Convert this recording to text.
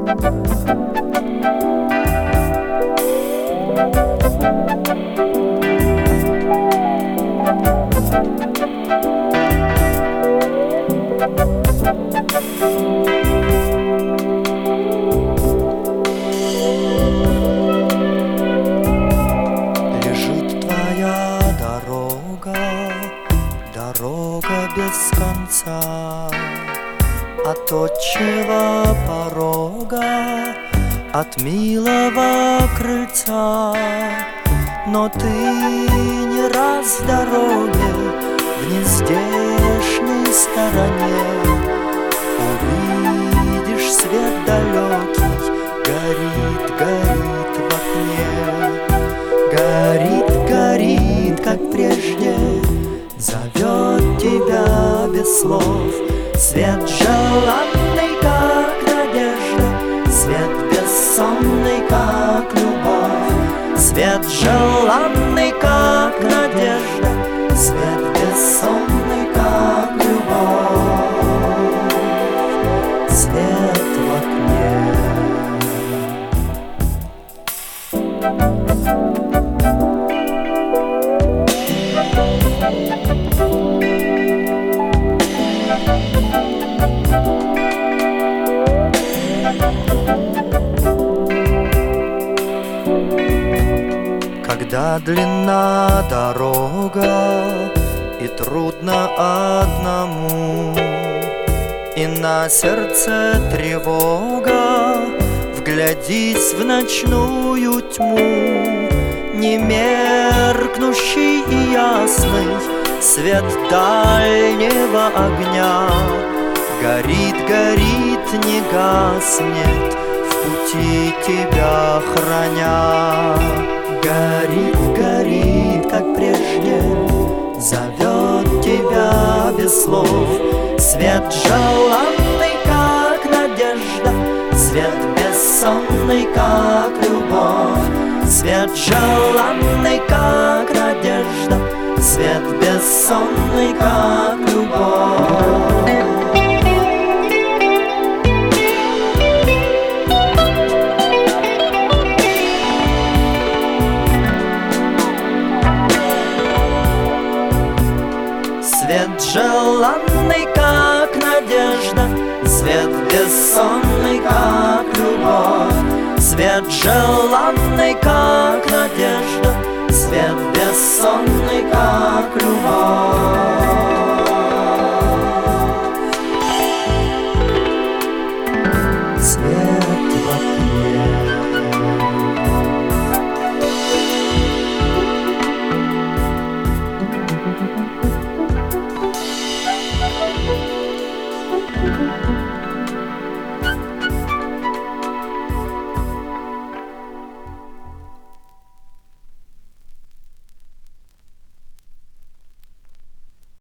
Лежит твоя дорога, дорога без конца, от отчего порога, от милого крыльца. Но ты не раз в дороге, в нездешней стороне увидишь свет далекий, горит, горит в окне. Горит, горит, как прежде, зовет тебя без слов. Свет желанный, как надежда, свет бессонный, как любовь. Свет желанный, как надежда, свет бессонный, как любовь. Свет в окне. Когда длинна дорога и трудно одному, и на сердце тревога, вглядись в ночную тьму. Не меркнущий и ясный свет дальнего огня горит, горит, не гаснет, в пути тебя храня. Горит, горит, как прежде, зовет тебя без слов. Свет желанный, как надежда, свет бессонный, как любовь. Свет желанный, как надежда, свет бессонный, как любовь. Свет желанный, как надежда, свет бессонный, как любовь. Свет желанный, как надежда, свет бессонный, как любовь. Свет в окне.